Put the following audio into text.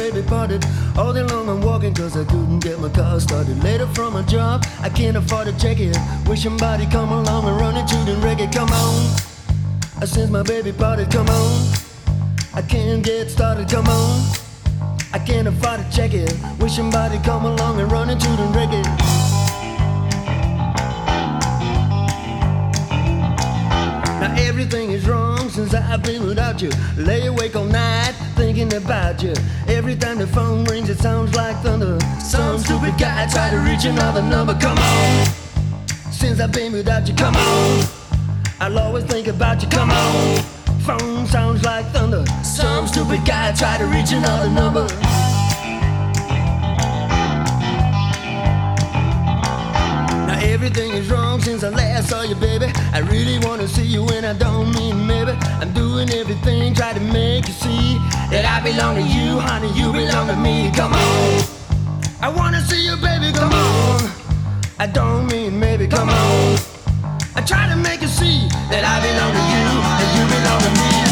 baby parted. All day long I'm walking cause I couldn't get my car started. Later from a job, I can't afford to check it. Wish somebody come along and run into the reggae. Come on, since my baby parted, come on. I can't get started, come on. I can't afford to check it. Wish somebody come along and run into the reggae. Now everything is wrong since I've been without you. Lay awake all night thinking about you. Every time the phone rings it sounds like thunder. Some stupid guy tried to reach another number. Come on, since I've been without you, come on. I'll always think about you, come on. Phone sounds like thunder. Some stupid guy tried to reach another number. Now everything is wrong since I last saw you, baby. I really wanna see you and I don't mean maybe. I'm doing everything, try to make you see that I belong to you, honey, you belong to me. Come on, I wanna see you, baby, come on. I don't mean maybe, come on. I try to make you see that I belong to you and you belong to me.